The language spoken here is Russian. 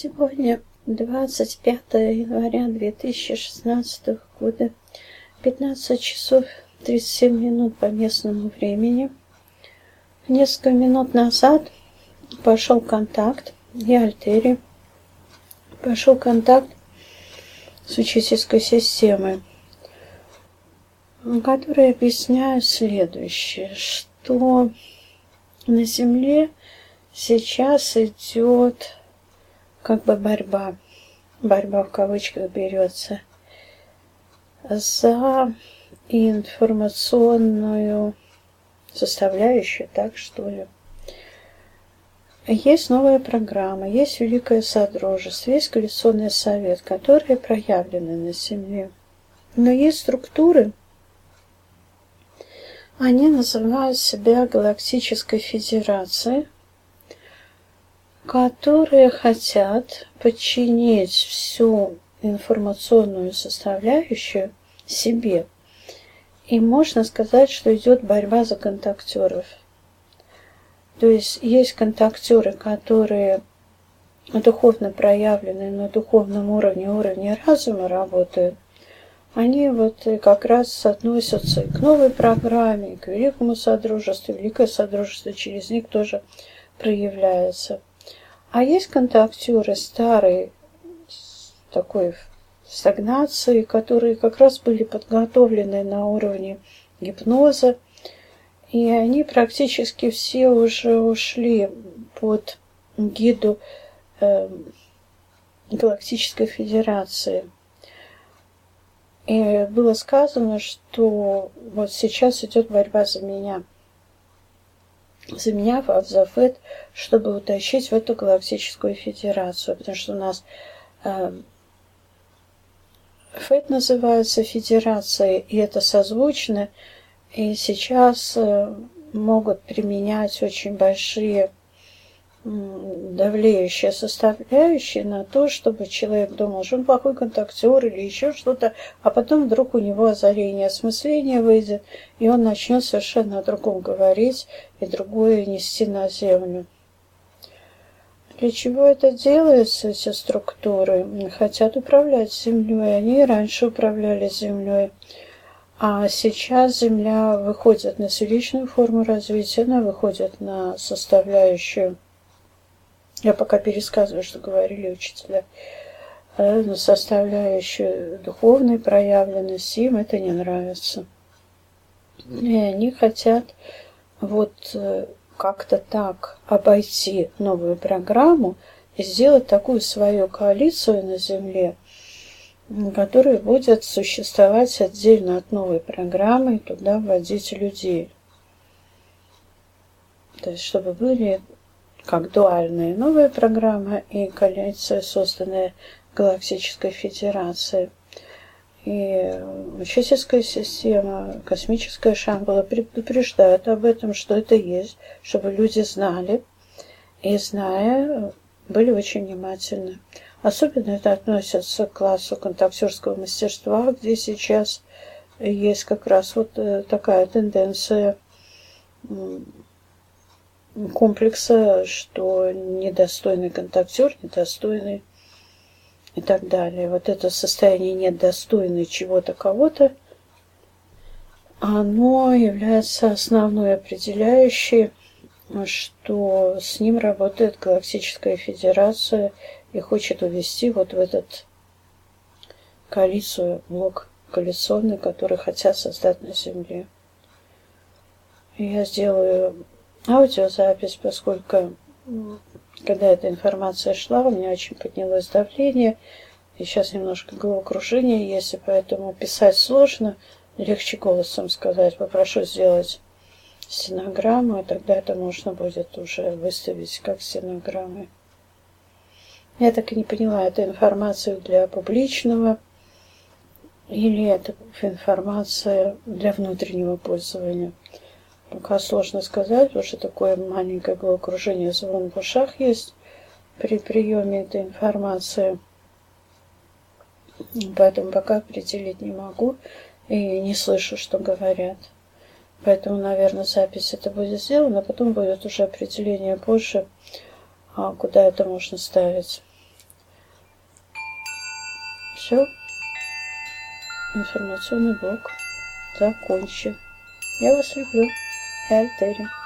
Сегодня 25 января 2016 года, 15 часов 37 минут по местному времени. Несколько минут назад пошел контакт, я Альтери, пошел контакт с учительской системой, который объясняет следующее, что на Земле сейчас идет как бы борьба в кавычках берется, за информационную составляющую, так что ли. Есть новая программа, есть Великое Содружество, есть Коалиционный совет, которые проявлены на Земле. Но есть структуры, они называют себя Галактической Федерацией, которые хотят подчинить всю информационную составляющую себе. И можно сказать, что идет борьба за контактеров. То есть контактеры, которые духовно проявлены на духовном уровне разума работают. Они вот как раз относятся и к новой программе, и к Великому Содружеству. Великое Содружество через них тоже проявляется. А есть контактеры старые, такой стагнации, которые как раз были подготовлены на уровне гипноза, и они практически все уже ушли под гиду Галактической Федерации. И было сказано, что вот сейчас идет борьба за меня в Авзафет, чтобы утащить в эту Галактическую Федерацию, потому что у нас ФЭТ называется Федерация, и это созвучно, и сейчас могут применять очень большие давлеющие составляющие на то, чтобы человек думал, что он плохой контактер или еще что-то, а потом вдруг у него озарение осмысления выйдет, и он начнет совершенно о другом говорить и другое нести на землю. Для чего это делается, эти структуры? Хотят управлять землей, они и раньше управляли землей. А сейчас Земля выходит на цикличную форму развития, она выходит на составляющую, я пока пересказываю, что говорили учителя, на составляющую духовной проявленности, им это не нравится. И они хотят вот как-то так обойти новую программу и сделать такую свою коалицию на Земле, которая будет существовать отдельно от новой программы и туда вводить людей. То есть, чтобы были как дуальная новая программа и коалиция, созданная Галактической Федерацией. И учительская система, космическая Шамбала предупреждают об этом, что это есть, чтобы люди знали, и зная, были очень внимательны. Особенно это относится к классу контактерского мастерства, где сейчас есть как раз вот такая тенденция комплекса, что недостойный контактер, недостойный и так далее. Вот это состояние недостойный чего-то, кого-то, оно является основной определяющей, что с ним работает Галактическая Федерация и хочет увести вот в этот коалицию, блок коалиционный, который хотят создать на Земле. И я сделаю аудиозапись, поскольку когда эта информация шла, у меня очень поднялось давление, и сейчас немножко головокружение есть, и поэтому писать сложно, легче голосом сказать. Попрошу сделать стенограмму, и тогда это можно будет уже выставить как стенограммы. Я так и не поняла, это информация для публичного или это информация для внутреннего пользования. Пока сложно сказать, потому что такое маленькое головокружение, звон в ушах есть при приеме этой информации. Поэтому пока определить не могу и не слышу, что говорят. Поэтому, наверное, запись это будет сделана, а потом будет уже определение позже, куда это можно ставить. Все, информационный блок закончен. Я вас люблю. Альтери.